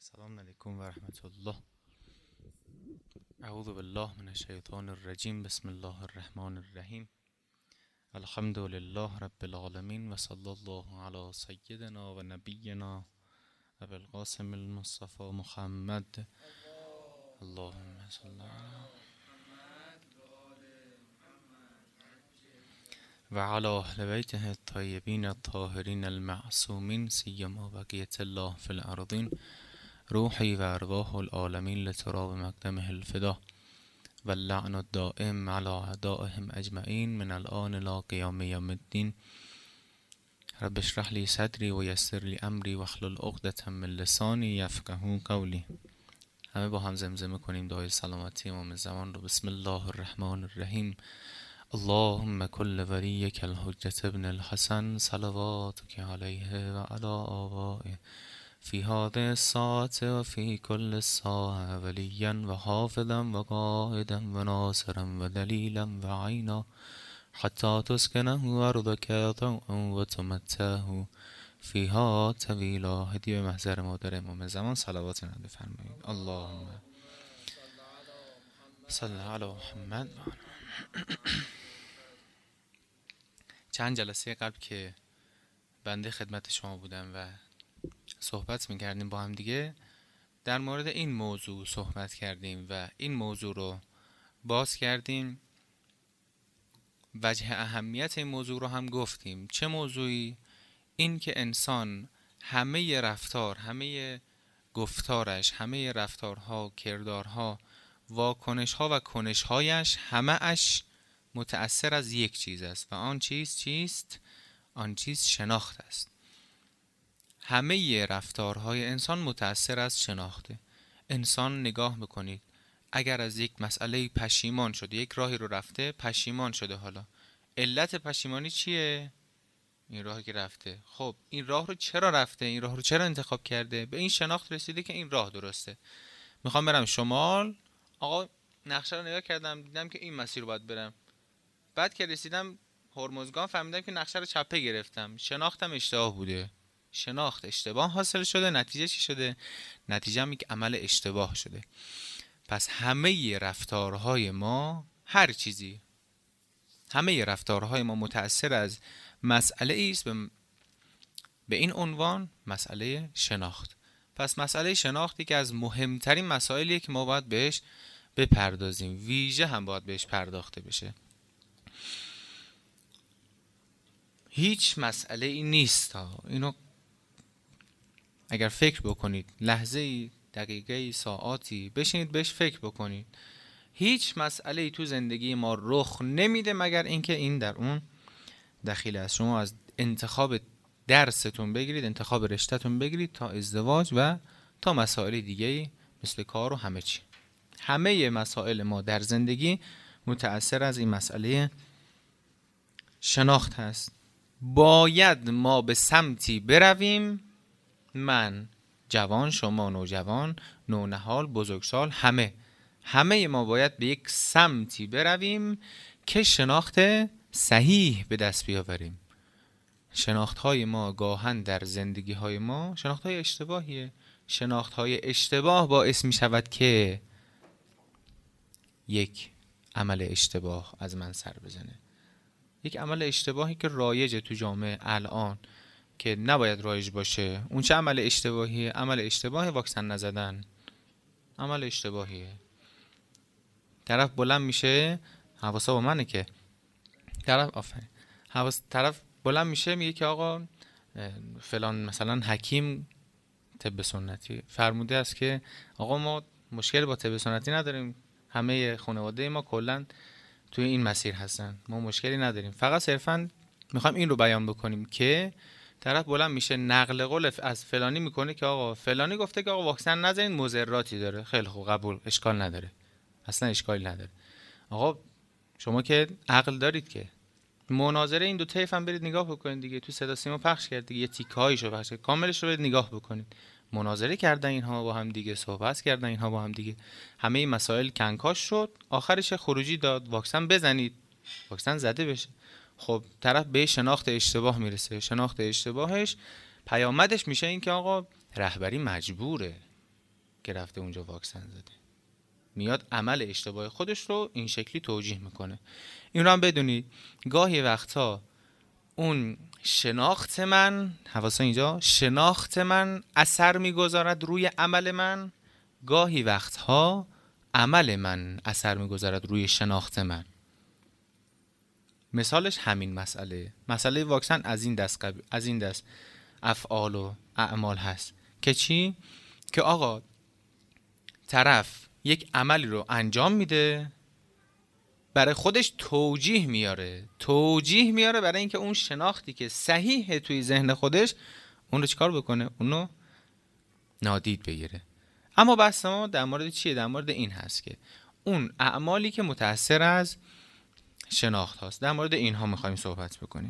السلام علیکم و رحمت الله. اعوذ بالله من الشیطان الرجیم. بسم الله الرحمن الرحیم. الحمد لله رب العالمین و صلی الله علی سیدنا و نبینا ابی القاسم المصطفى محمد. اللهم صل و علی اهل بیته الطیبین الطاهرین المعصومین سیما بقیة الله فی الارضین. روحی و ارواح العالمین لتراب مقدمه الفدا و اللعن الدائم علی اعدائهم اجمعین من الان لا قیام یوم الدین. رب اشرح لی صدری و یسر لی امری واحلل عقدة من لسانی یفقهوا قولی. همه با هم زمزمه کنیم دعای سلامتی امام زمان رو. بسم الله الرحمن الرحیم. اللهم كل ولیک الحجة ابن الحسن صلواتك علیه و علی آبائه في هذه الساعة وفي كل الساعة وليا وحافظا وقائدا وناصرا ودليلا وعينا حتى تسكنه أرضك ضوءا وتمتعه فيها طويلا. هدیه به محضر مادر امام زمان صلوات نبی فرمایید. اللهم صل علی محمد. چند جلسه قبل که بنده خدمت شما بودم و صحبت میکردیم با هم دیگه، در مورد این موضوع صحبت کردیم و این موضوع رو باز کردیم. وجه اهمیت این موضوع رو هم گفتیم. چه موضوعی؟ این که انسان همه رفتار، همه گفتارش، همه رفتارها، کردارها، واکنشها و کنشهایش همه اش متأثر از یک چیز است و آن چیز چیست؟ آن چیز شناخت است. همه رفتارهای انسان متأثر از شناخته. انسان نگاه بکنید، اگر از یک مسئله پشیمان شده، یک راهی رو رفته پشیمان شده، حالا علت پشیمانی چیه؟ این راهی که رفته. خب این راه رو چرا رفته؟ این راه رو چرا انتخاب کرده؟ به این شناخت رسیده که این راه درسته. میخوام برم شمال، آقا نقشه رو نگاه کردم دیدم که این مسیر رو باید برم. بعد که رسیدم هرمزگان فهمیدم که نقشه رو چپه گرفتم. شناختم اشتباه بوده. شناخت اشتباه حاصل شده. نتیجه چی شده؟ نتیجه هم یک عمل اشتباه شده. پس همه رفتارهای ما، هر چیزی، همه رفتارهای ما متأثر از مسئله است به این عنوان مسئله شناخت. پس مسئله شناختی که از مهمترین مسائلیه که ما باید بهش بپردازیم، ویژه هم باید بهش پرداخته بشه. هیچ مسئله ای نیست ها. اینو اگر فکر بکنید، لحظه ای، دقیقه ای، ساعاتی بشینید بهش فکر بکنید، هیچ مسئله ای تو زندگی ما رخ نمیده مگر اینکه این در اون دخیل است. شما از انتخاب درستون بگیرید، انتخاب رشته‌تون بگیرید، تا ازدواج و تا مسائل دیگه مثل کار و همه چی. همه مسائل ما در زندگی متأثر از این مسئله شناخت هست. باید ما به سمتی برویم، من جوان، شما نوجوان، نونهال، بزرگسال، همه ما باید به یک سمتی برویم که شناخت صحیح به دست بیاوریم. شناخت‌های ما گاهن در زندگی‌های ما شناخت‌های اشتباهیه. شناخت‌های اشتباه باعث می‌شود که یک عمل اشتباه از من سر بزنه. یک عمل اشتباهی که رایجه تو جامعه الان که نباید رایج باشه. اون چه عمل اشتباهیه؟ عمل اشتباه واکسن نزدن. عمل اشتباهیه. طرف بلند میشه، حواسا با منه که طرف بلند میشه میگه که آقا فلان مثلا حکیم طب سنتی فرموده است که آقا ما مشکل با طب سنتی نداریم، همه خانواده ما کلا توی این مسیر هستن، ما مشکلی نداریم، فقط صرفا میخوایم این رو بیان بکنیم که طرف بلند میشه نقل قول از فلانی میکنه که آقا فلانی گفته که آقا واکسن نزنید مضراتی داره. خیلی خوب، قبول، اشکال نداره، اصلا اشکالی نداره. آقا شما که عقل دارید که مناظره این دو طیف هم برید نگاه بکنید دیگه. تو صدا سیما پخش کرد دیگه، یه تیکه‌هایشو پخش کرد، کاملش رو برید نگاه بکنید. مناظره کردن اینها با هم دیگه، صحبت کردن اینها با هم دیگه، همه این مسائل کنکاش شد، آخرش خروجی داد واکسن بزنید، واکسن زده بشه. خب طرف به شناخت اشتباه میرسه. شناخت اشتباهش پیامدش میشه این که آقا رهبری مجبوره. که رفته اونجا واکسن زده. میاد عمل اشتباه خودش رو این شکلی توجیه میکنه. این رو هم بدونید گاهی وقتا اون شناخت من، حواسا اینجا، شناخت من اثر میگذارد روی عمل من، گاهی وقتها عمل من اثر میگذارد روی شناخت من. مثالش همین مسئله واکسن از این دست افعال و اعمال هست که چی؟ که آقا طرف یک عملی رو انجام میده، برای خودش توجیه میاره برای اینکه اون شناختی که صحیحه توی ذهن خودش اون رو چیکار بکنه؟ اون رو نادید بگیره. اما بحث ما در مورد چیه؟ در مورد این هست که اون اعمالی که متأثر از شناخت هاست، در مورد اینها میخوایم صحبت بکنیم.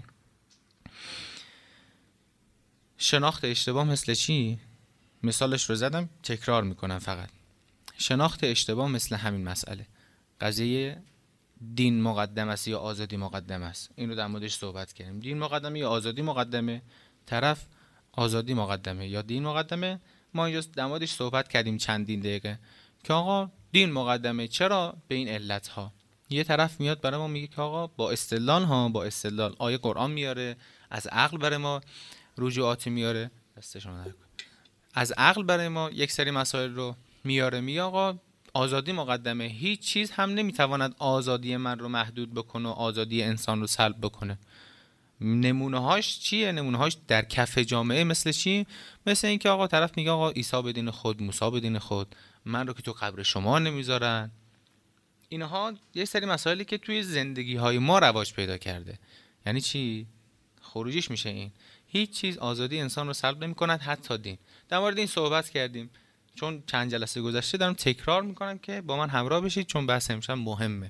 شناخت اشتباه مثل چی؟ مثالش رو زدم، تکرار میکنم فقط. شناخت اشتباه مثل همین مسئله، قضیه دین مقدم است یا آزادی مقدم است. این رو در موردش صحبت کردیم. دین مقدمه یا آزادی مقدمه؟ طرف آزادی مقدمه یا دین مقدمه؟ ما اینجا در موردش صحبت کردیم چندین دقیقه که آقا دین مقدمه. چرا؟ به این علت ها. یه طرف میاد برای ما میگه که آقا با استدلال آیه قرآن میاره، از عقل برای ما رجوعات میاره، از عقل برای ما یک سری مسائل رو میاره، میگه آقا آزادی مقدمه، هیچ چیز هم نمیتواند آزادی من رو محدود بکنه و آزادی انسان رو سلب بکنه. نمونه هاش چیه؟ نمونه هاش در کف جامعه مثل چی؟ مثل این که آقا طرف میگه آقا عیسی به دین خود، موسی به دین خود، من رو که تو قبر شما نمیذارن. اینها یه سری مسائلی که توی زندگی های ما رواج پیدا کرده. یعنی چی؟ خروجیش میشه این: هیچ چیز آزادی انسان رو سلب نمی‌کند، حتی دین. در مورد این صحبت کردیم، چون چند جلسه گذشته دارم تکرار میکنم که با من همراه بشید، چون بحث امشب مهمه.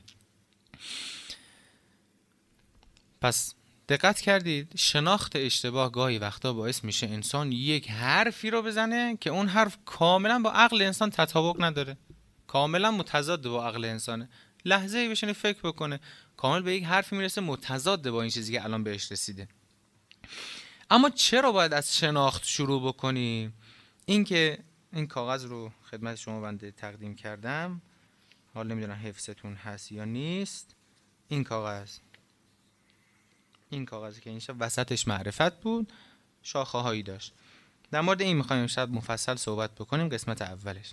پس دقت کردید شناخت اشتباه گاهی وقتا باعث میشه انسان یک حرفی رو بزنه که اون حرف کاملا با عقل انسان تطابق نداره، کاملا متضاد با عقل انسانه. لحظه‌ای بشینه فکر بکنه، کامل به یک حرفی میرسه متضاد با این چیزی که الان بهش رسیده. اما چرا باید از شناخت شروع بکنیم؟ این که این کاغذ رو خدمت شما بنده تقدیم کردم، حالا نمیدونم حفظتون هست یا نیست. این کاغذی که اینجا وسطش معرفت بود، شاخه هایی داشت. در مورد این میخوایم امشب مفصل صحبت بکنیم، قسمت اولش.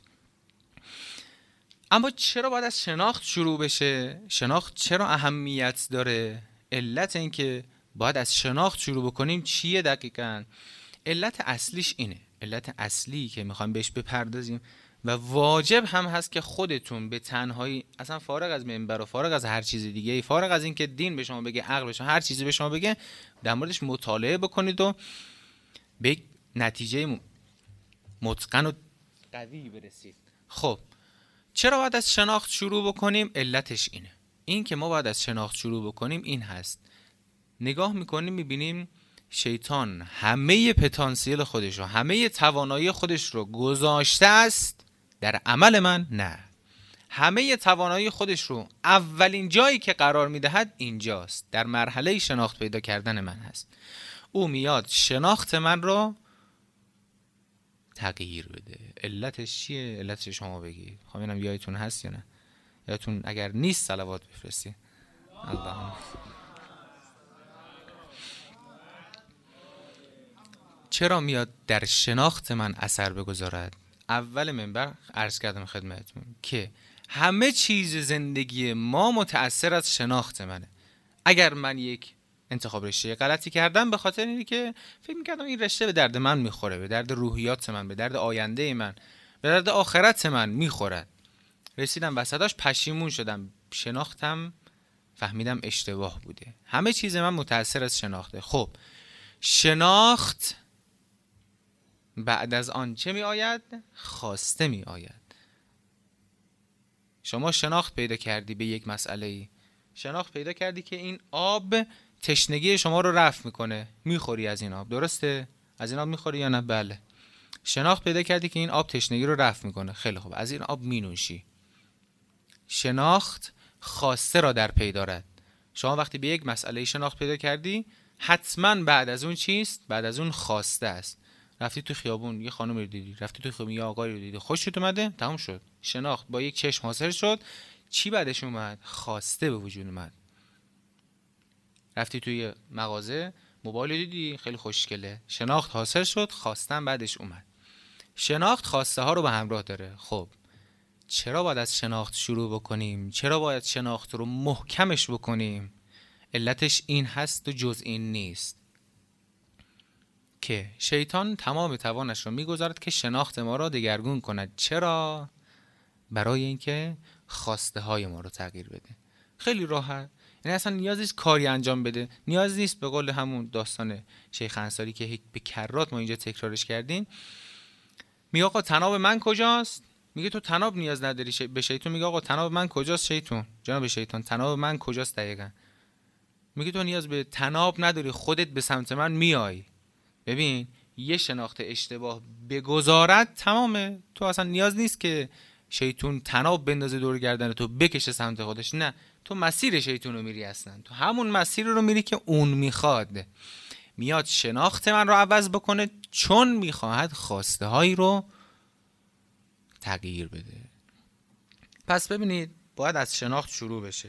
اما چرا باید از شناخت شروع بشه؟ شناخت چرا اهمیت داره؟ علت این که باید از شناخت شروع بکنیم چیه دقیقاً؟ علت اصلیش اینه، علت اصلی که میخوایم بهش بپردازیم و واجب هم هست که خودتون به تنهایی، اصلا فارغ از منبر و فارغ از هر چیز دیگه، فارغ از این که دین به شما بگه، عقل به شما، هر چیزی به شما بگه، در موردش مطالعه بکنید و به نتیجه متقن و قوی برسید. خب چرا باید از شناخت شروع بکنیم؟ علتش اینه. این که ما باید از شناخت شروع بکنیم این هست: نگاه میکنیم میبینیم شیطان همه پتانسیل خودش رو، همه توانایی خودش رو گذاشته است در عمل من. نه، همه توانایی خودش رو اولین جایی که قرار میدهد اینجاست، در مرحله شناخت پیدا کردن من هست. او میاد شناخت من رو تغییر بده. علتش چیه؟ علتش شما بگید. خب اینم یادتون هست یا نه؟ یادتون اگر نیست صلوات بفرستید. اللهم چرا میاد در شناخت من اثر بگذارد؟ اول منبر عرض کردم خدمتتون که همه چیز زندگی ما متأثر از شناخت منه. اگر من یک انتخاب رشته غلطی کردم به خاطر اینه که فکر می‌کردم این رشته به درد من میخوره، به درد روحیات من، به درد آینده من، به درد آخرت من میخورد، رسیدم وسطاش پشیمون شدم، شناختم فهمیدم اشتباه بوده. همه چیز من متأثر از شناخته. خب شناخت بعد از آن چه می آید؟ خواسته می آید. شما شناخت پیدا کردی به یک مسئله، شناخت پیدا کردی که این آب تشنگی شما رو رفع میکنه، میخوری از این آب، درسته؟ از این آب میخوری یا نه؟ بله. شناخت پیدا کردی که این آب تشنگی رو رفع میکنه، خیلی خوب، از این آب مینوشی. شناخت خواسته را در پی دارد. شما وقتی به یک مسئله شناخت پیدا کردی، حتما بعد از اون چیست؟ بعد از اون خواسته است. رفتی تو خیابون یه خانم رو دیدی، رفتی تو خیابون یه آقایی رو دیدی، خوشت اومده، تموم شد. شناخت با یک چشم حاصل شد. چی بعدش اومد؟ خواسته به وجود اومد. رفتی توی مغازه موبایل رو دیدی، خیلی خوشگله، شناخت حاصل شد، خواستن بعدش اومد. شناخت خواسته ها رو به همراه داره. خب چرا باید از شناخت شروع بکنیم؟ چرا باید شناخت رو محکمش بکنیم؟ علتش این هست و جز این نیست که شیطان تمام توانش رو میگذارد که شناخت ما را دگرگون کند. چرا؟ برای اینکه خواسته های ما رو تغییر بده. خیلی راحت، یعنی اصلا نیاز نیست کاری انجام بده، نیاز نیست به قول همون داستان شیخ انصاری که به کرات ما اینجا تکرارش کردیم، میگه آقا طناب من کجاست؟ میگه تو طناب نیاز نداری. به شیطان میگه آقا طناب من کجاست؟ شیطان جناب شیطان طناب من کجاست دقیقاً؟ میگه تو نیاز به طناب نداری، خودت به سمت من میای. ببین یه شناخت اشتباه بگذارد تمامه. تو اصلا نیاز نیست که شیطان طناب بندازه دور گردن تو بکشه سمت خودش، نه، تو مسیر شیطان رو میری، اصلا تو همون مسیر رو میری که اون میخواد. میاد شناخت من رو عوض بکنه چون میخواهد خواسته هایی رو تغییر بده. پس ببینید باید از شناخت شروع بشه.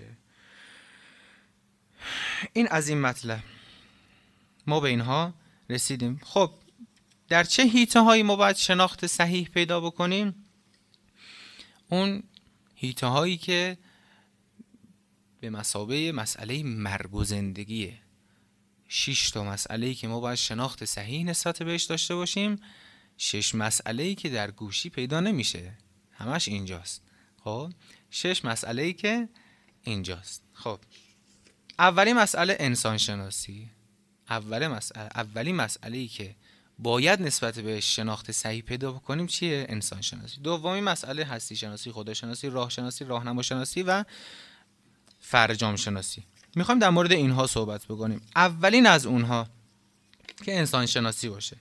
این از این مطلب ما به اینها رسیدیم. خب در چه حیطه هایی ما باید شناخت صحیح پیدا بکنیم؟ اون حیطه هایی که به مثابه مسئله مرگ و زندگیه. 6 تا مسئله‌ای که ما باید شناخت صحیح نسبت بهش داشته باشیم. 6 مسئله‌ای که در گوشی پیدا نمیشه، همش اینجاست. خب 6 مسئله‌ای که اینجاست. خب اولی مسئله انسان شناسی. اولی مسئله‌ای که باید نسبت بهش شناخت صحیح پیدا بکنیم چیه؟ انسان شناسی. دومی مسئله هستی شناسی، خدا شناسی، راه شناسی، راهنما شناسی و فرجام شناسی. میخوایم در مورد اینها صحبت بکنیم. اولین از اونها که انسان شناسی باشه،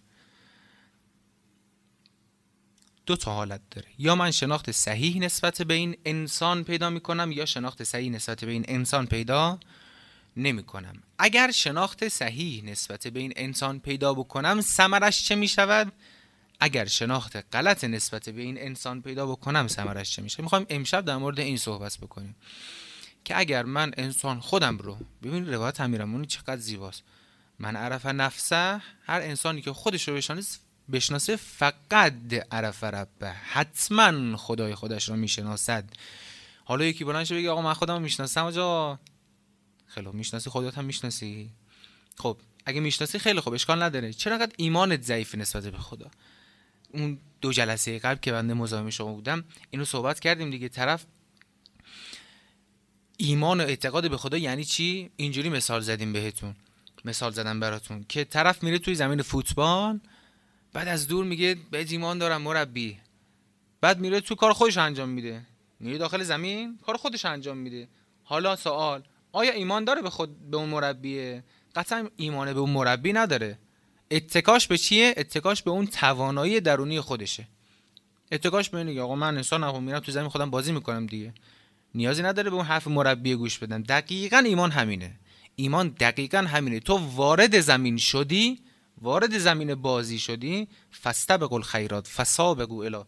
2 تا حالت داره. یا من شناخت صحیح نسبت به این انسان پیدا میکنم یا شناخت صحیح نسبت به این انسان پیدا نمیکنم. اگر شناخت صحیح نسبت به این انسان پیدا بکنم ثمرش چه میشود؟ اگر شناخت غلط نسبت به این انسان پیدا بکنم ثمرش چه میشه؟ میخوایم امشب در مورد این صحبت بکنیم که اگر من انسان خودم رو، ببین روایت امیرالمومنین چقدر زیباست، من عرف نفسه، هر انسانی که خودش رو بشناسه فقط عرف ربه، حتما خدای خودش رو میشناسد. حالا یکی بلند شه بگه آقا من خودم رو میشناسم، آجا خیلی خوب، میشناسی خودت هم میشناسی؟ خب اگه میشناسی خیلی خوب، اشکال نداره. چرا انقدر ایمانت ضعیف نسبت به خدا؟ اون 2 جلسه قبل که بنده مزاحم شما بودم اینو صحبت کردیم دیگه. طرف ایمان و اعتقاد به خدا یعنی چی؟ اینجوری مثال زدیم بهتون، مثال زدم براتون که طرف میره توی زمین فوتبال، بعد از دور میگه به ایمان دارم مربی، بعد میره تو کار خودش انجام میده، میره داخل زمین کار خودش انجام میده. حالا سوال، آیا ایمان داره به اون مربیه؟ قطعا ایمان به اون مربی نداره. اتکاش به چیه؟ اتکاش به اون توانایی درونی خودشه. اتکاش به اینه آقا من انسانم، میرم تو زمین خودم بازی میکنم دیگه، نیازی نداره به اون حرف مربی گوش بدن. دقیقاً ایمان همینه. ایمان دقیقاً همینه. تو وارد زمین شدی، وارد زمین بازی شدی، فاستبقوا الخیرات فسابقوا الی.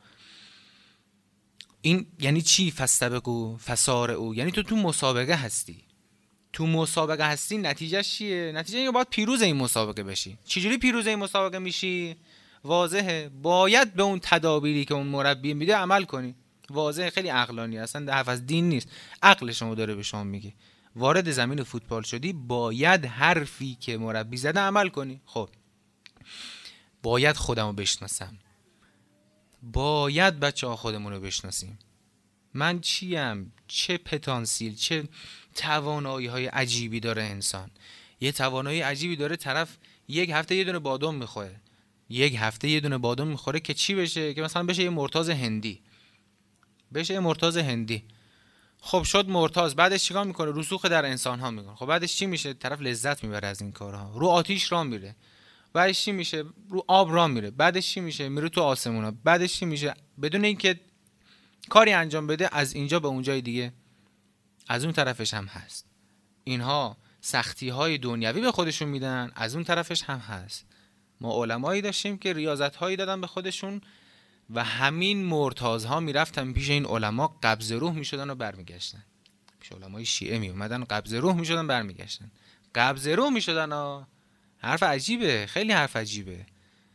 این یعنی چی؟ فاستبقوا فسارعوا، یعنی تو مسابقه هستی. تو مسابقه هستی، نتیجهش چیه؟ نتیجه اینه باید پیروز این مسابقه بشی. چجوری پیروز این مسابقه میشی؟ واضحه، باید به اون تدابیری که اون مربی میده عمل کنی. واضحه، خیلی عقلانی، اصلا حرف از دین نیست، عقل شما داره به شما میگه. وارد زمین فوتبال شدی، باید حرفی که مربی زده عمل کنی. خب باید خودمو بشناسم، باید بچه‌ها خودمون رو بشناسیم. من چیم؟ چه پتانسیل، چه توانایی های عجیبی داره انسان. یه توانایی عجیبی داره، طرف یک هفته یه دونه بادام میخوره، یک هفته یه دونه بادام میخوره که چی بشه؟ که مثلا بشه یه مرتاض هندی، بشه یه مرتاض هندی. خب شد مرتاض، بعدش چیکار میکنه؟ رسوخ در انسان ها میکنه. خب بعدش چی میشه؟ طرف لذت میبره از این کارها، رو آتیش راه میره. بعدش چی میشه؟ رو آب راه میره. بعدش چی میشه؟ میره تو آسمونا. بعدش چی میشه؟ بدون اینکه کاری انجام بده، از اینجا به اونجای دیگه، از اون طرفش هم هست. اینها سختی های دنیوی به خودشون میدن، از اون طرفش هم هست. ما علمایی داشتیم که ریاضت هایی دادن به خودشون و همین مرتازها میرفتن پیش این علما، قبض روح میشدن و برمیگشتن. پیش علمای شیعه می اومدن قبض روح میشدن برمیگشتن. قبض روح میشدن ها. حرف عجیبه، خیلی حرف عجیبه.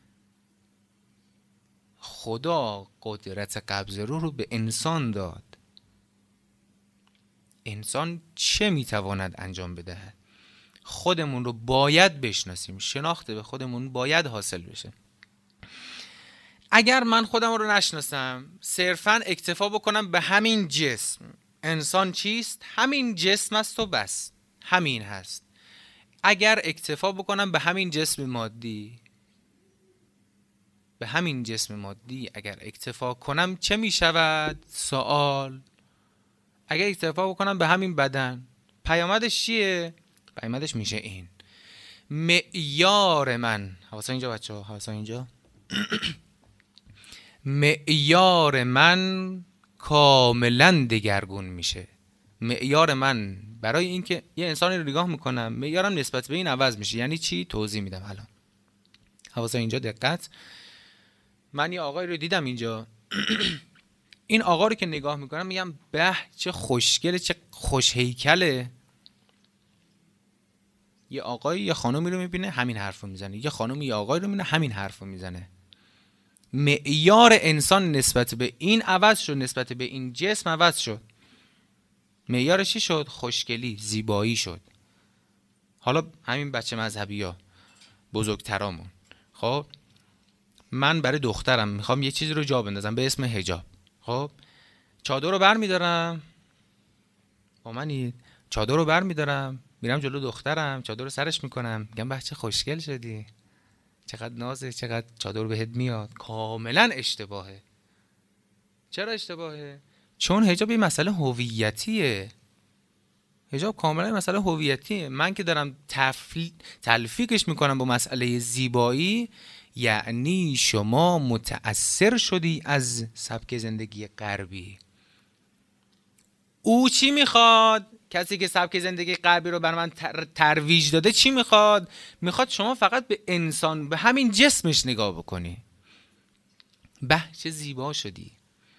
خدا قدرت قبض روح رو به انسان داد. انسان چه میتواند انجام بدهد؟ خودمون رو باید بشناسیم. شناخت به خودمون باید حاصل بشه. اگر من خودم رو نشناسم، صرفاً اکتفا بکنم به همین جسم، انسان چیست؟ همین جسم است و بس، همین هست. اگر اکتفا بکنم به همین جسم مادی، به همین جسم مادی اگر اکتفا کنم چه می شود؟ سوال. اگر اکتفا بکنم به همین بدن، پیامدش چیه؟ پیامدش میشه این: معیار من، حواسا اینجا بچه ها، حواسا اینجا، معیار من کاملا دگرگون میشه. معیار من برای اینکه یه انسانی رو نگاه میکنم، معیارم نسبت به این عوض میشه. یعنی چی؟ توضیح میدم الان. حواسا اینجا دقت. من یه آقای رو دیدم اینجا این آقا رو که نگاه میکنم میگم به چه خوشگله، چه خوش هیکله. یه آقای یه خانومی رو میبینه همین حرفو میزنه، یه خانومی یه آقای رو میبینه همین حرفو میزنه. معیار انسان نسبت به این عوض شد، نسبت به این جسم عوض شد. معیارش چی شد؟ خوشگلی، زیبایی شد. حالا همین بچه مذهبی ها، بزرگترامون، خب من برای دخترم میخوام یه چیزی رو جا بندازم به اسم حجاب. خب چادر رو بر میدارم، با منید، چادر رو بر میدارم، میرم جلو دخترم، چادر رو سرش میکنم، میگم بچه خوشگل شدی، چقدر نازه، چقدر چادر بهت میاد. کاملا اشتباهه. چرا اشتباهه؟ چون حجاب یه مسئله هویتیه. حجاب کاملا مسئله هویتیه. من که دارم تلفیقش میکنم با مسئله زیبایی، یعنی شما متأثر شدی از سبک زندگی غربی. او چی میخواد؟ کسی که سبک زندگی غربی رو بر من ترویج داده چی میخواد؟ میخواد شما فقط به انسان، به همین جسمش نگاه بکنی. به چه زیبا شدی،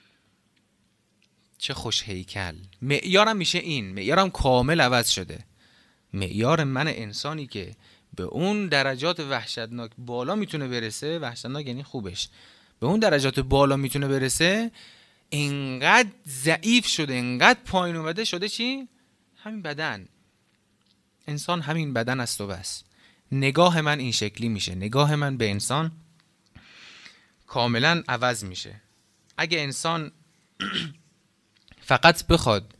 چه خوش هیکل. معیارم میشه این، معیارم کامل عوض شده. معیار من انسانی که به اون درجات وحشتناک بالا میتونه برسه، وحشتناک یعنی خوبش، به اون درجات بالا میتونه برسه، اینقدر ضعیف شده، اینقدر پایین اومده شده. چی؟ همین بدن. انسان همین بدن است و بس. نگاه من این شکلی میشه، نگاه من به انسان کاملا عوض میشه. اگه انسان فقط بخواد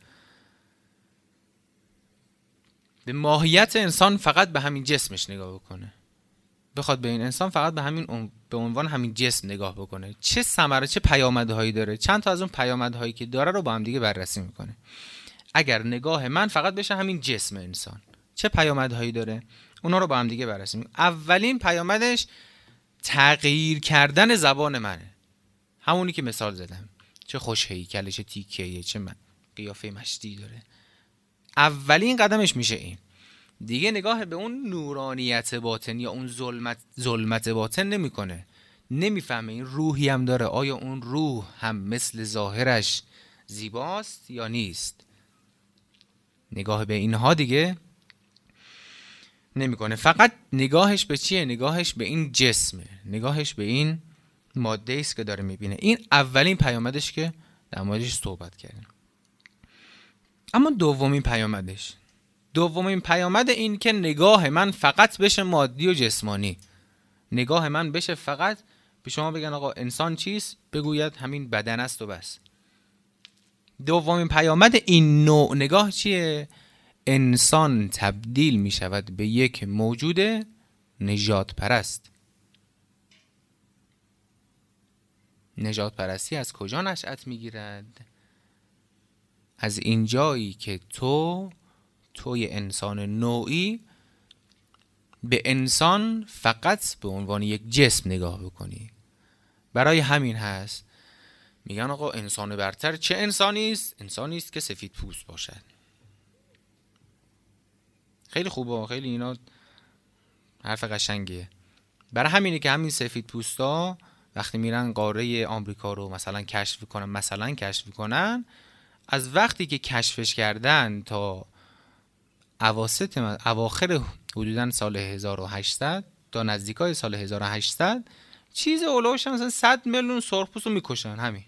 به ماهیت انسان، فقط به همین جسمش نگاه بکنه، بخواد به این انسان فقط به همین به عنوان همین جسم نگاه بکنه، چه ثمره، چه پیامدهایی داره، چند تا از اون پیامدهایی که داره رو با هم دیگه بررسی میکنه. اگر نگاه من فقط بشه همین جسم انسان، چه پیامدهایی داره، اونا رو با هم دیگه بررسی میکنه. اولین پیامدش تغییر کردن زبان منه. همونی که مثال زدم، چه خوش هیکله، چه تیکه‌ایه، چه قیافه مشتی داره. اولین قدمش میشه این. دیگه نگاه به اون نورانیت باطن یا اون ظلمت باطن نمیکنه. نمیفهمه این روحی هم داره، آیا اون روح هم مثل ظاهرش زیباست یا نیست. نگاه به اینها دیگه نمیکنه. فقط نگاهش به چیه؟ نگاهش به این جسمه، نگاهش به این ماده است که داره میبینه. این اولین پیامدش که در موردش صحبت کردیم. اما دومین پیامد این که نگاه من فقط بشه مادی و جسمانی. نگاه من بشه فقط به شما بگن آقا انسان چیست؟ بگوید همین بدن است و بس. دومین پیامد این نوع نگاه چیه؟ انسان تبدیل می شود به یک موجود نژاد پرست. نژاد پرستی از کجا نشأت می گیرد؟ از این جایی که توی انسان نوعی به انسان فقط به عنوان یک جسم نگاه بکنی. برای همین هست میگن آقا انسان برتر چه انسانی است؟ انسانی است که سفید پوست باشد. خیلی خوبه، خیلی اینا حرف قشنگیه. برای همینه که همین سفید پوستا وقتی میرن قاره آمریکا رو مثلا کشف کنن، از وقتی که کشفش کردن تا اواخر حدوداً سال 1800 تا نزدیکای سال 1800 چیز اولوش مثلا 100 میلیون سرخپوست رو میکشن. همین.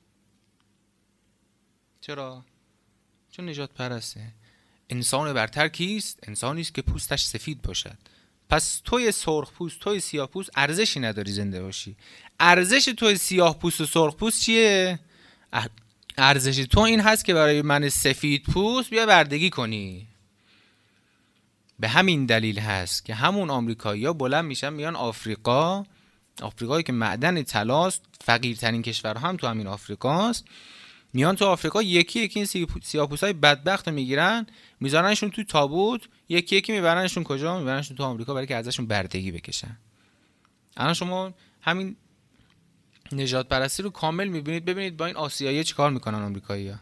چرا؟ چون نجات پرسته. انسان برتر کیست؟ انسانی است که پوستش سفید باشد. پس توی سرخپوست، توی سیاه‌پوست ارزشی نداری زنده باشی. ارزش توی سیاه‌پوست و سرخپوست چیه؟ ارزش تو این هست که برای من سفید پوست بیا بردگی کنی. به همین دلیل هست که همون آمریکایی‌ها بلند میشن میان آفریقایی که معدن طلاست، فقیرترین کشور هم تو همین آفریقاست، میان تو آفریقا یکی یکی این سیاه‌پوستای بدبخت رو میگیرن میذارنشون تو تابوت، یکی یکی میبرنشون کجا؟ میبرنشون تو آمریکا برای که ازشون بردگی بکشن. الان شما همین نجات پرستی رو کامل میبینید. ببینید با این آسیایی‌ها چیکار میکنن آمریکایی‌ها،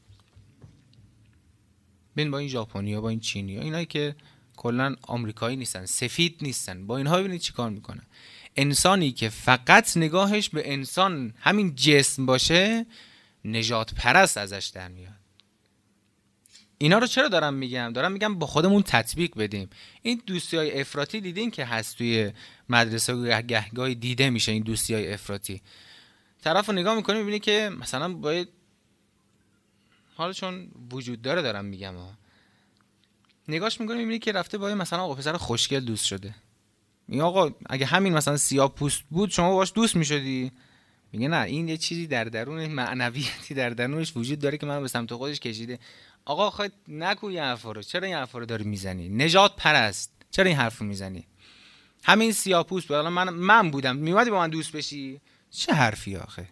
ببین با این ژاپنی‌ها، با این چینی‌ها، اینایی که کلا آمریکایی نیستن، سفید نیستن، با اینها ببینید چیکار میکنن. انسانی که فقط نگاهش به انسان همین جسم باشه نجات پرست ازش در میاد. اینا رو چرا دارم میگم با خودمون تطبیق بدیم. این دوستی‌های افراطی دیدین که هست توی مدرسه، گهگاهی دیده میشه این دوستی‌های افراطی. طرفو نگاه می‌کنی می‌بینی که مثلا باید، حالا چون وجود داره دارم میگم نگاش می‌کنی می‌بینی که رفته با مثلا آقا پسر خوشگل دوست شده. میگه آقا اگه همین مثلا سیاه پوست بود شما باش دوست می‌شدی؟ میگه نه، این یه چیزی در درون، معنویاتی در درونش وجود داره که منو به سمت خودش کشیده. آقا خودت نگو این حرفا رو. چرا این حرفا رو داری میزنی؟ نجات پرست، چرا این حرفو میزنی؟ همین سیاه‌پوست بود، الان من بودم میومدی با من دوست بشی؟ چه حرفی آخه؟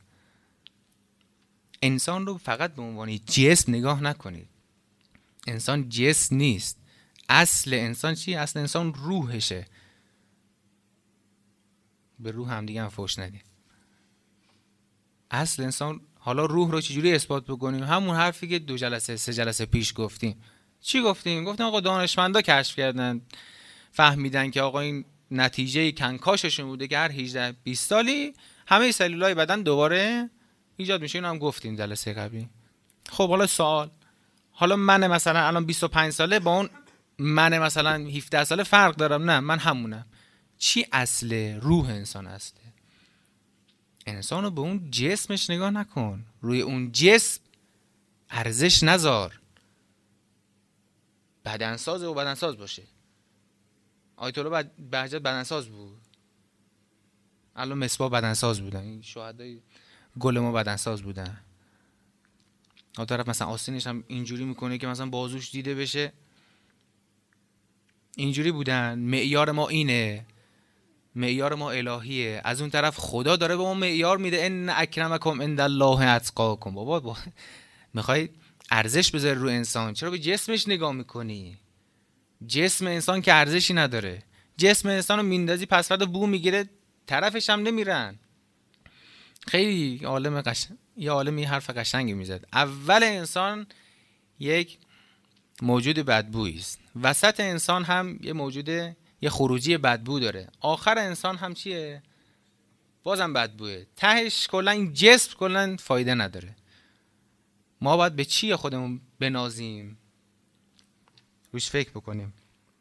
انسان رو فقط به عنوان جسم نگاه نکنید. انسان جسم نیست. اصل انسان چیه؟ اصل انسان روحشه. به روح هم دیگه هم فوش ندید. اصل انسان، حالا روح رو چجوری اثبات بکنیم؟ همون حرفی که 2 جلسه 3 جلسه پیش گفتیم. چی گفتیم آقا دانشمندا کشف کردن، فهمیدن که آقا این نتیجه کنکاششون بوده که هر 18 20 سالی همه سلولای بدن دوباره ایجاد میشه. اینو هم گفتیم جلسه قبلی. خب حالا سوال، حالا من مثلا الان 25 ساله با اون من مثلا 17 ساله فرق دارم؟ نه، من همونم. چی اصل روح انسان هسته؟ انسان رو به اون جسمش نگاه نکن، روی اون جسم ارزش نذار. بدنساز و بدنساز باشه. آیت الله بهجت بدنساز بود، الان مصباح بدنساز بودن، این شهدای گل ما بدنساز بودن. اون طرف مثلا آستینش هم اینجوری میکنه که مثلا بازوش دیده بشه، اینجوری بودن. معیار ما اینه، معیار ما الهیه. از اون طرف خدا داره به ما معیار میده، ان اکرمکم عند الله اتقاکم. بابا میخوای ارزش بذاری رو انسان، چرا به جسمش نگاه میکنی؟ جسم انسان که ارزشی نداره. جسم انسان رو میندازی پسورد بو میگیره، طرفش هم نمیرن. خیلی یه عالم یه حرف قشنگی میزد. اول انسان یک موجود بدبویی است، وسط انسان هم یه خروجی بدبو داره، آخر انسان هم چیه؟ بازم بدبوه. تهش کلا این جسم کلا فایده نداره. ما باید به چی خودمون بنازیم؟ روش فکر بکنیم.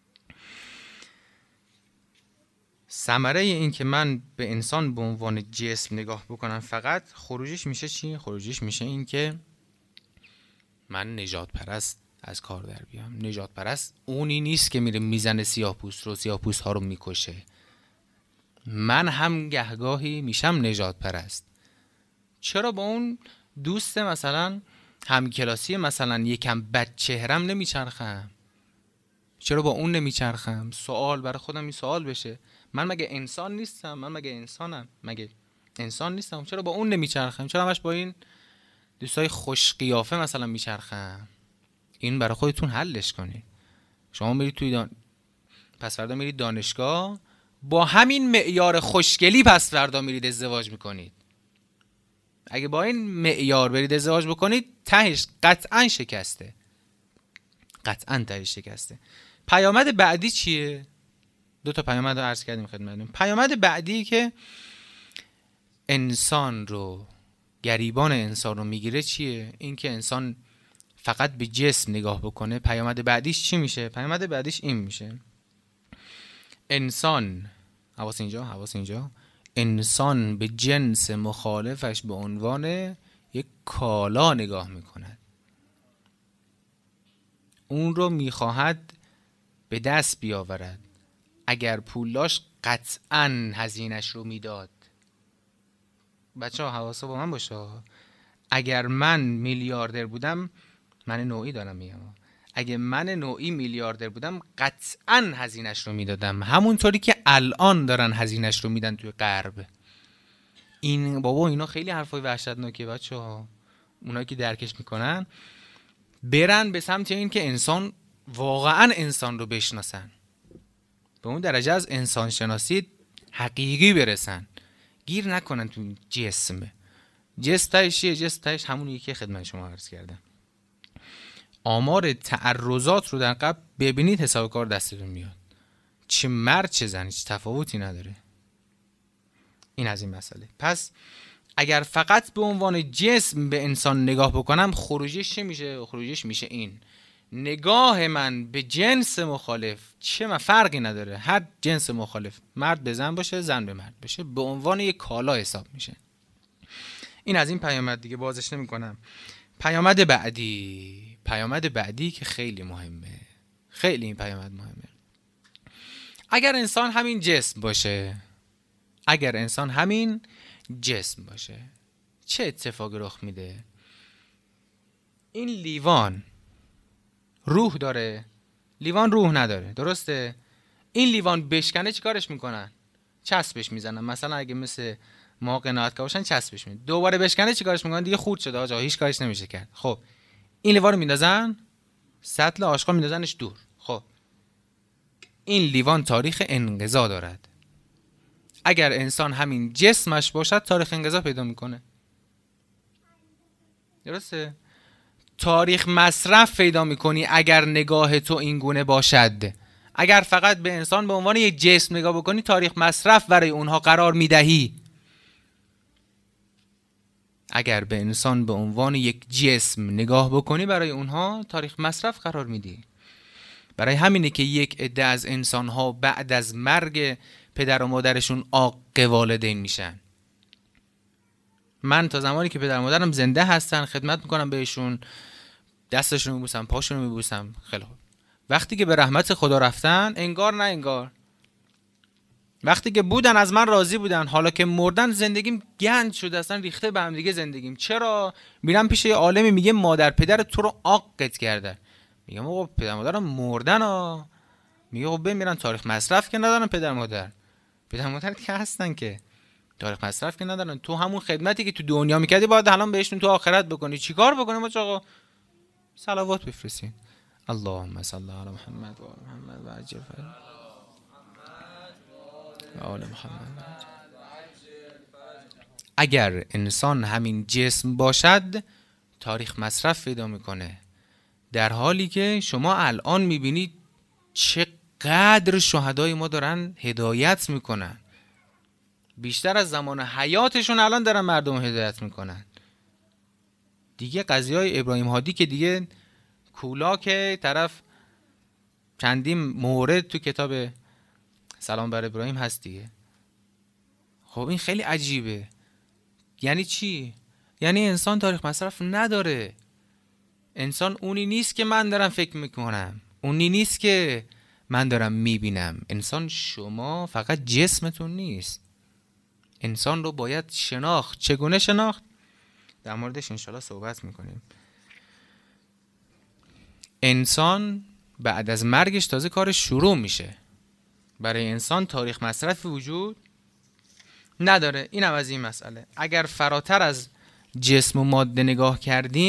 ثمره این که من به انسان به عنوان جسم نگاه بکنم فقط، خروجش میشه چی؟ خروجش میشه این که من نجات پرست از کار در بیام. نجات پرست اونی نیست که میره میزنه سیاه‌پوست رو، سیاه‌پوست ها رو میکشه. من هم گهگاهی میشم نجات پرست. چرا با اون دوست مثلا همکلاسی مثلا یکم بد چهرم نمیچرخم؟ چرا با اون نمیچرخم؟ سوال برای خودم این سوال بشه، من مگه انسان نیستم؟ من مگه انسانم؟ مگه انسان نیستم؟ چرا با اون نمیچرخم؟ چرا همش با این دوستای خوش قیافه مثلا میچرخم؟ این برای خودتون حلش کنید. شما میرید پس فردا میرید دانشگاه، با همین معیار خوشگلی پس فردا میرید ازدواج میکنید. اگه با این معیار برید ازدواج بکنید، تهش قطعا شکسته. قطعا تهش شکسته. پیامد بعدی چیه؟ دو تا پیامد رو عرض کردیم خدمتتون. پیامد بعدی که انسان رو، گریبان انسان رو میگیره چیه؟ این که انسان فقط به جسم نگاه بکنه. پیامد بعدیش چی میشه؟ پیامد بعدیش این میشه: انسان، حواس اینجا، انسان به جنس مخالفش به عنوان یک کالا نگاه میکند. اون رو میخواهد به دست بیاورد. اگر پول داشت قطعاً هزینه‌اش رو میداد. بچه‌ها حواسا با من باشه. اگر من میلیاردر بودم، من نوعی دارم میگم، اگه من نوعی میلیاردر بودم قطعاً هزینه‌اش رو میدادم، همونطوری که الان دارن هزینه‌اش رو میدن توی غرب. این بابا اینا خیلی حرفای وحشتناکه بچه‌ها. اونایی که درکش میکنن برن به سمت این که انسان، واقعاً انسان رو بشناسن، به اون درجه از انسان شناسی حقیقی برسن، گیر نکنن تو جسم. جسم تایش همونی که خدمت شما عرض کردم. آمار تعرضات رو در قبل ببینید، حساب کار دستتون میاد. چه مرد چه زن، هیچ تفاوتی نداره. این از این مسئله. پس اگر فقط به عنوان جسم به انسان نگاه بکنم، خروجش چه میشه؟ خروجش میشه این: نگاه من به جنس مخالف چه فرقی نداره، هر جنس مخالف، مرد به زن باشه، زن به مرد باشه، به عنوان یک کالا حساب میشه. این از این پیامد، دیگه بازش نمی کنم. پیامد بعدی که خیلی مهمه، خیلی این پیامد مهمه. اگر انسان همین جسم باشه، چه اتفاقی رخ میده؟ این لیوان روح داره، لیوان روح نداره، درسته؟ این لیوان بشکنه چی کارش میکنن؟ چسبش میزنن. مثلا اگه مثل ما قناعتکار باشن چسبش میزنن، دوباره بشکنه چی کارش میکنن؟ دیگه خورد شده آقا، هیچ کارش نمیشه کرد. خب این لیوان رو میندازن سطل آشغال، میندازنش دور. خب این لیوان تاریخ انقضا دارد. اگر انسان همین جسمش باشد، تاریخ انقضا پیدا میکنه، درسته؟ تاریخ مصرف پیدا میکنی اگر نگاه تو این گونه باشد. اگر فقط به انسان به عنوان یک جسم نگاه بکنی، تاریخ مصرف برای اونها قرار میدهی. اگر به انسان به عنوان یک جسم نگاه بکنی، برای اونها تاریخ مصرف قرار میدی. برای همینه که یک عده از انسانها بعد از مرگ پدر و مادرشون عاق والدین میشن. من تا زمانی که پدر و مادرم زنده هستن خدمت میکنم بهشون، دستشون رو میبوسم، پاشون رو میبوسم. خیلی خوب. وقتی که به رحمت خدا رفتن، انگار نه انگار. وقتی که بودن از من راضی بودن، حالا که مردن زندگیم گند شده، اصلا ریخته به هم دیگه زندگیم. چرا؟ میرم پیش یه عالمی میگه مادر پدر تو رو عاقت کرده. میگم آقا پدر مادرم مردن ها. میگه خب بمیرن، تاریخ مصرف که ندارن. پدر مادر که هستن که تاریخ مصرف که ندارن. تو همون خدمتی که تو دنیا میکردی باید الان بهشون تو آخرت بکنی. چیکار بکنیم آقا؟ صلوات بفرستین. اللهم صل علی محمد و آل محمد و عجل آل محمد. اگر انسان همین جسم باشد، تاریخ مصرف پیدا میکنه، در حالی که شما الان میبینید چقدر شهدای ما دارن هدایت میکنن. بیشتر از زمان حیاتشون الان دارن مردم هدایت میکنن. دیگه قضیه های ابراهیم هادی که دیگه کولا که طرف چندین مورد تو کتاب سلام بر ابراهیم هست دیگه. خب این خیلی عجیبه. یعنی چی؟ یعنی انسان تاریخ مصرف نداره. انسان اونی نیست که من دارم فکر میکنم، اونی نیست که من دارم میبینم. انسان شما فقط جسمتون نیست. انسان رو باید شناخت. چگونه شناخت؟ در موردش انشالله صحبت میکنیم. انسان بعد از مرگش تازه کارش شروع میشه. برای انسان تاریخ مصرف وجود نداره. اینم از این مسئله. اگر فراتر از جسم و ماده نگاه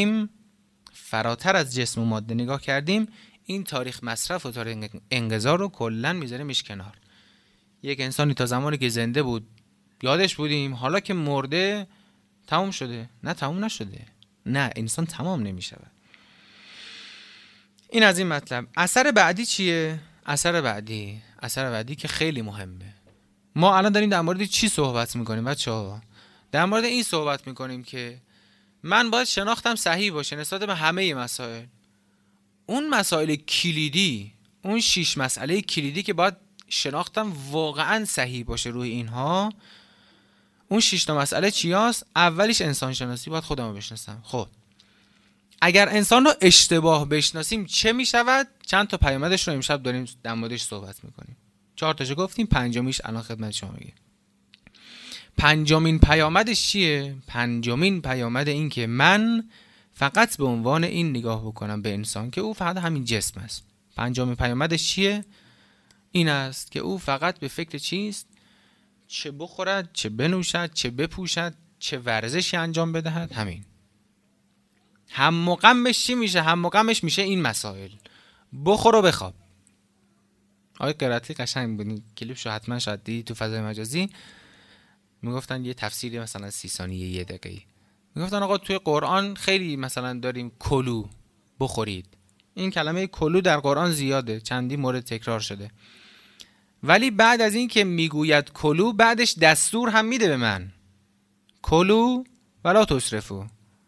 کردیم، این تاریخ مصرف و تاریخ انقضا رو کلن میذاریمش کنار. یک انسانی تا زمانی که زنده بود یادش بودیم، حالا که مرده تمام شده. نه تمام نشده. نه، انسان تمام نمیشود. این از این مطلب. اثر بعدی چیه؟ اثر بعدی که خیلی مهمه. ما الان داریم در مورد چی صحبت میکنیم بچه‌ها؟ در مورد این صحبت میکنیم که من باید شناختم صحیح باشه نسبت به همه مسائل. اون مسائل کلیدی، اون 6 مسئله کلیدی که باید شناختم واقعا صحیح باشه روی اینها، اون 6 تا مسئله چی هست؟ اولیش انسان شناسی، باید خودم رو بشناسم. خب اگر انسان رو اشتباه بشناسیم چه میشود؟ چند تا پیامدش رو امشب داریم در موردش صحبت میکنیم. 4 تاشو گفتیم، پنجمیش الان خدمت شما میگم. پنجمین پیامدش چیه؟ پنجمین پیامد این که من فقط به عنوان این نگاه بکنم به انسان که او فقط همین جسم است. پنجمین پیامدش چیه؟ این است که او فقط به فکر چیست؟ چه بخورد، چه بنوشد، چه بپوشد، چه ورزشی انجام بدهد. همین. هم و غمش چی میشه؟ هم و غمش میشه این مسائل. بخور و بخواب. آقای قرائتی قشنگ بود، کلیپشو حتما شاید دیدی تو فضای مجازی. میگفتن یه تفسیری مثلا 30 ثانیه 1 دقیقه، میگفتن آقا توی قرآن خیلی مثلا داریم کلو بخورید. این کلمه کلو در قرآن زیاده، چندی مورد تکرار شده، ولی بعد از این که میگوید کلو بعدش دستور هم میده به من، کلو ولا تسرفو.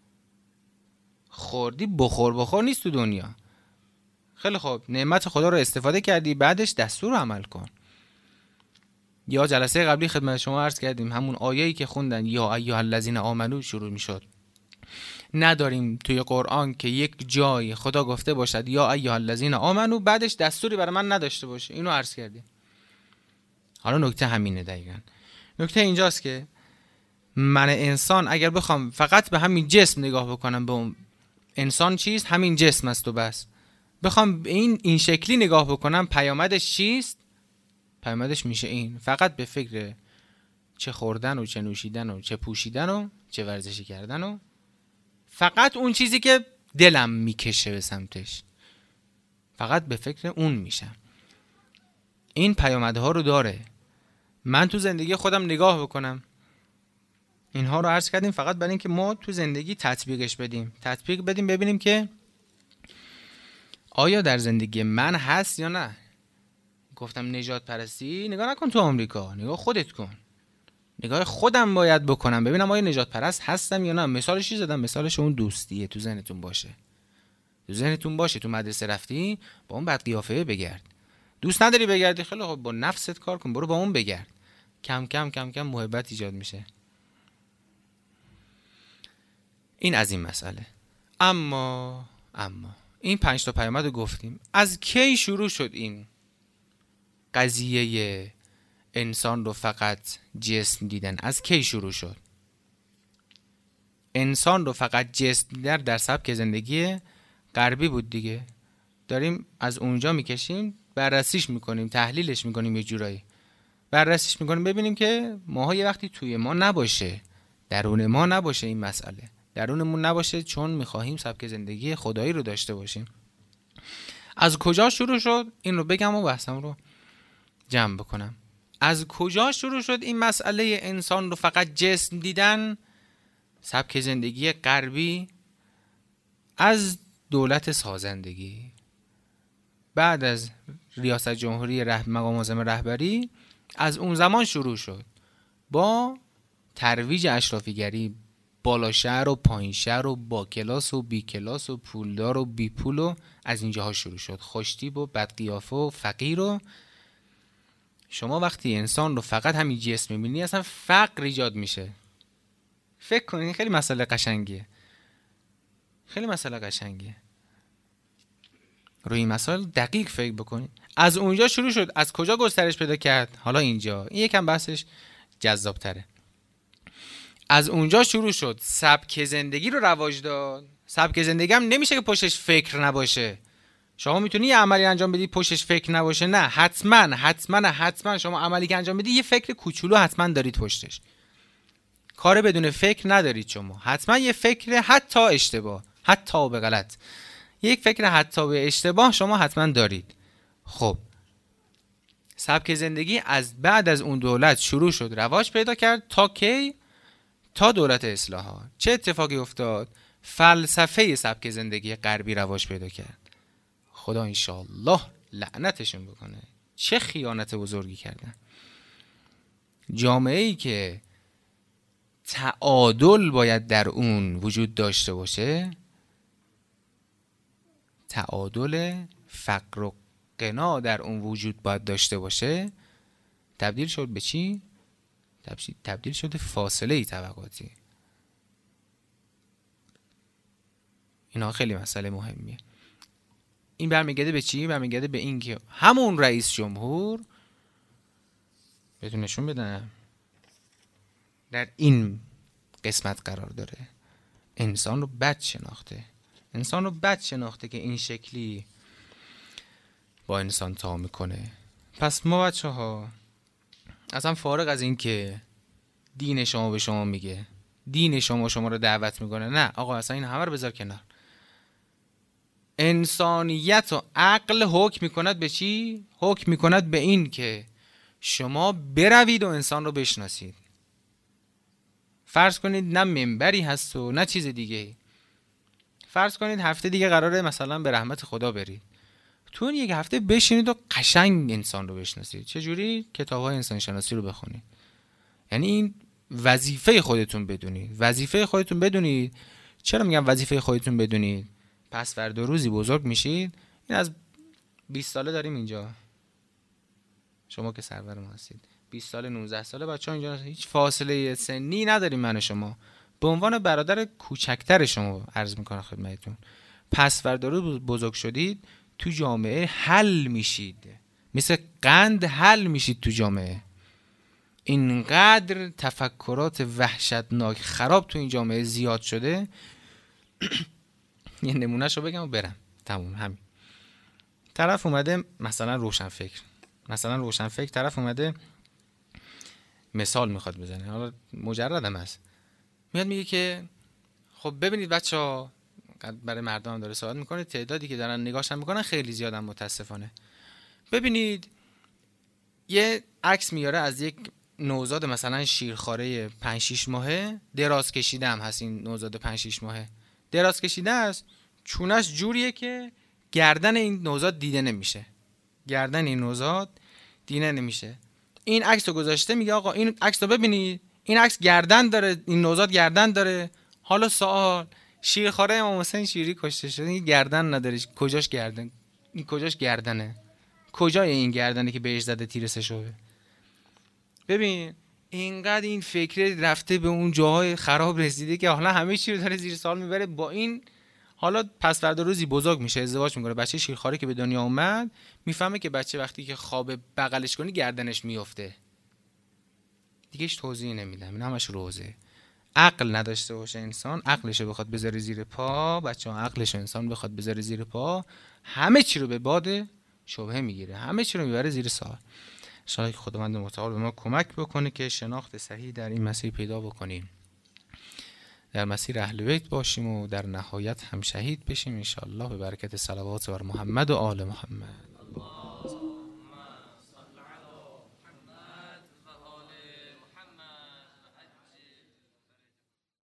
خوردی بخور نیست تو دنیا. خیلی خوب، نعمت خدا رو استفاده کردی، بعدش دستور رو عمل کن. یا جلسه قبلی خدمت شما عرض کردیم همون آیه‌ای که خوندن یا ایها الذین آمنو شروع میشد. نداریم توی قرآن که یک جای خدا گفته باشد یا ایها الذین آمنو بعدش دستوری برای من نداشته باشه. اینو عرض کردیم. حالا نکته همینه دقیقاً. نکته اینجاست که من انسان اگر بخوام فقط به همین جسم نگاه بکنم، به اون انسان چیست؟ همین جسم است و بس. بخوام این شکلی نگاه بکنم، پیامدش چیست؟ پیامدش میشه این: فقط به فکر چه خوردن و چه نوشیدن و چه پوشیدن و چه ورزشی کردن و فقط اون چیزی که دلم میکشه به سمتش، فقط به فکر اون میشم. این پیامدها رو داره. من تو زندگی خودم نگاه بکنم، اینها رو عرض کردیم فقط برای اینکه ما تو زندگی تطبیق بدیم ببینیم که آیا در زندگی من هست یا نه. گفتم نجات پرستی نگاه نکن تو آمریکا، نگاه خودت کن. نگاه خودم باید بکنم ببینم آیا نجات پرست هستم یا نه. مثالش چی زدم؟ مثالش اون دوستیه. تو ذهنتون باشه. تو مدرسه رفتی با اون بد قیافه بگرد. دوست نداری بگردی، خیلی خب با نفست کار کن، برو با اون بگرد. کم کم محبت ایجاد میشه. این از این مسئله. اما این 5 تا پیامد رو گفتیم. از کی شروع شد این قضیه انسان رو فقط جسم دیدن؟ از کی شروع شد؟ انسان رو فقط جسم دیدن در سبک زندگی غربی بود دیگه. داریم از اونجا میکشیم، بررسیش میکنیم، تحلیلش میکنیم، یه جورایی بررسیش میکنیم ببینیم که ماها یه وقتی توی ما نباشه، درون ما نباشه، این مسئله درونمون نباشه، چون میخواهیم سبک زندگی خدایی رو داشته باشیم. از کجا شروع شد؟ این رو بگم و بحثم رو جمع بکنم. از کجا شروع شد این مسئله انسان رو فقط جسم دیدن، سبک زندگی غربی؟ از دولت سازندگی. بعد از ریاست جمهوری مقام معظم رهبری، از اون زمان شروع شد با ترویج اشرافیگری، بالا شهر و پایین شهر و با کلاس و بی کلاس و پولدار و بی پول و از اینجاها شروع شد. خوشتیپ و بدقیافه و فقیر. و شما وقتی انسان رو فقط همین جسم می‌بینی اصلا فقر ایجاد میشه. فکر کنید، خیلی مسئله قشنگیه. روی این مسائل دقیق فکر بکنید. از اونجا شروع شد. از کجا گسترش پیدا کرد؟ حالا اینجا این یکم بحثش جذاب تره. از اونجا شروع شد سبک زندگی رو رواج داد. سبک زندگی هم نمیشه که پشتش فکر نباشه. شما میتونی یه عملی انجام بدی پشتش فکر نباشه؟ نه، حتما شما عملی که انجام بدی یه فکر کوچولو حتما دارید پشتش. کار بدون فکر ندارید شما. حتما یه فکر حتی اشتباه، حتی به غلط، یک فکر حتی به اشتباه شما حتما دارید. خب سبک زندگی از بعد از اون دولت شروع شد رواج پیدا کرد. تا کی؟ تا دولت اصلاحات. چه اتفاقی افتاد؟ فلسفه سبک زندگی غربی رواج پیدا کرد. خدا انشالله لعنتشون بکنه. چه خیانت بزرگی کردن. جامعه‌ای که تعادل باید در اون وجود داشته باشه، تعادل فقر و غنا در اون وجود باید داشته باشه، تبدیل شد به چی؟ تبدیل شده فاصله طبقاتی. اینا خیلی مسئله مهمیه. این برمیگرده به چی؟ برمیگرده به این که همون رئیس جمهور بهتون نشون بدم در این قسمت قرار داره. انسان رو بد شناخته. انسان رو بد شناخته که این شکلی با انسان تا میکنه. پس ما بچه ها اصلا فارغ از این که دین شما به شما میگه، دین شما رو دعوت میکنه، نه آقا اصلا این همه رو بذار کنار. انسانیت و عقل حکم میکند به چی؟ حکم میکند به این که شما بروید و انسان رو بشناسید. فرض کنید نه منبری هست و نه چیز دیگه. فرض کنید هفته دیگه قراره مثلا به رحمت خدا برید. تو این یک هفته بشینید و قشنگ انسان رو بشناسید. چجوری؟ کتاب‌های انسان شناسی رو بخونید. یعنی این وظیفه خودتون بدونید. وظیفه خودتون بدونید. چرا میگم وظیفه خودتون بدونید؟ پس فردا روزی بزرگ میشید. این از 20 ساله داریم اینجا. شما که سرور ما هستید. 20 سال 19 ساله بچه‌ها اینجا هیچ فاصله سنی نداریم من و شما. به عنوان برادر کوچکتر شما عرض میکنم خدمتتون. پس فردا روز بزرگ شدید تو جامعه حل میشید. مثل قند حل میشید تو جامعه. اینقدر تفکرات وحشتناک خراب تو این جامعه زیاد شده. یه نمونهشو بگم و برم. تموم همین. طرف اومده مثلا روشنفکر طرف اومده مثال میخواد بزنه. حالا مجردم هست. میاد میگه که خب ببینید بچه‌ها، برای مردم داره صحبت میکنه، تعدادی که دارن نگاهش میکنن خیلی زیادن متاسفانه. ببینید یه عکس میاره از یک نوزاد مثلا شیرخواره 5-6 ماهه، دراز کشیده هم هست. این نوزاد 5-6 ماهه دراز کشیده است، چونش جوریه که گردن این نوزاد دیده نمیشه. این عکس رو گذاشته، میگه آقا این عکس رو ببینید، این عکس گردن داره، این نوزاد گردن داره. حالا سوال، شیرخواره امام حسین شیری کشته شده، این گردن نداره، کجاش گردن؟ این کجاش گردنه؟ کجای این گردنه که بهش زده تیر سه‌شعبه؟ ببین اینقدر این فکر رفته به اون جاهای خراب رسیده که حالا همه چی رو داره زیر سوال میبره با این. حالا پس فردا روزی بزرگ میشه، ازدواج میکنه، بچه شیرخواره که به دنیا اومد، میفهمه که بچه وقتی که خواب بغلش کنی گردنش میفته. دیگهش توضیح نمیدم، این همش روزه. عقل نداشته باشه انسان، عقلشو بخواد بذاره زیر پا، بچه‌ها عقلش انسان بخواد بذاره زیر پا، همه چی رو به باد شبهه میگیره، همه چی رو میبره زیر سوال. انشاءالله که خداوند متعال به ما کمک بکنه که شناخت صحیح در این مسیر پیدا بکنیم، در مسیر اهل بیت باشیم و در نهایت هم شهید بشیم انشاءالله به برکت صلوات بر محمد و آل محمد.